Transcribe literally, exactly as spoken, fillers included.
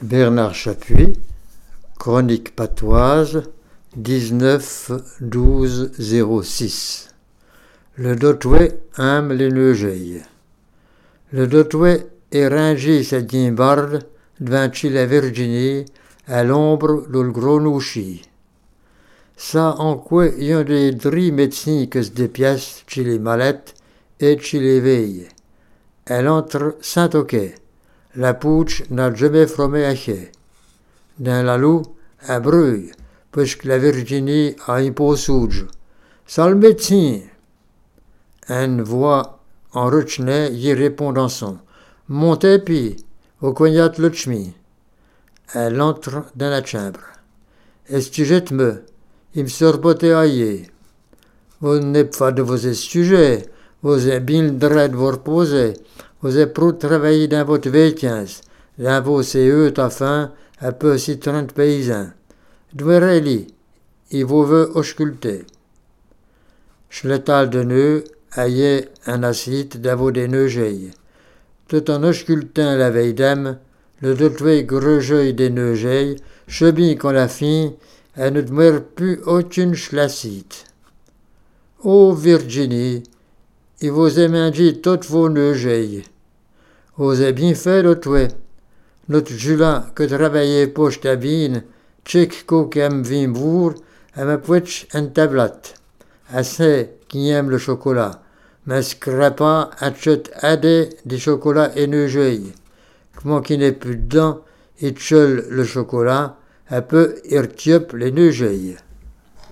Bernard Chapuis, Chronique patoise, dix-neuf douze zéro six. Le Dotoué aime les neugeilles. Le Dotoué est ringé sa guimbarde devant la Virginie à l'ombre de le gros nouchi. Ça en quoi y a des dri médecins que se dépiècent chez les mallettes et chez les veilles. Elle entre sans toquet. La pouche n'a jamais fromé à quai. Dans la loup, elle brûle, puisque la Virginie a un pot souge. Ça le médecin. Une voix en ruchenais y répond en son. Montez puis, au cognat le chemin. Elle entre dans la chambre. Est-ce que je me, il me sorboté aillé. Vous n'êtes pas de vos sujets, vous êtes bien le droit de vous reposer. Vous êtes pour travailler dans votre vacances, dans vos C E, ta fin, un peu si trente paysans. Dwereli, il vous veut ausculter. Schletal de nœud, aillait un acide dans vos neugeilles. Tout en auscultant la veille d'âme, le dotoué grejeuil des neugeilles, chebin qu'on la fin, elle ne demeure plus aucune schlacite. Ô Virginie, il vous a mangé toutes vos neugeilles. Vous avez bien fait, dotoué. Notre Julien, que travaillait poche tabine, tchik kokem vimbourg, à ma pouetch en tablette. Assez qui aime le chocolat, mais scrapa achète adé des chocolats et neugeilles. Comment qui n'est plus dedans, et tchol le chocolat, un peu irtiop les neugeilles.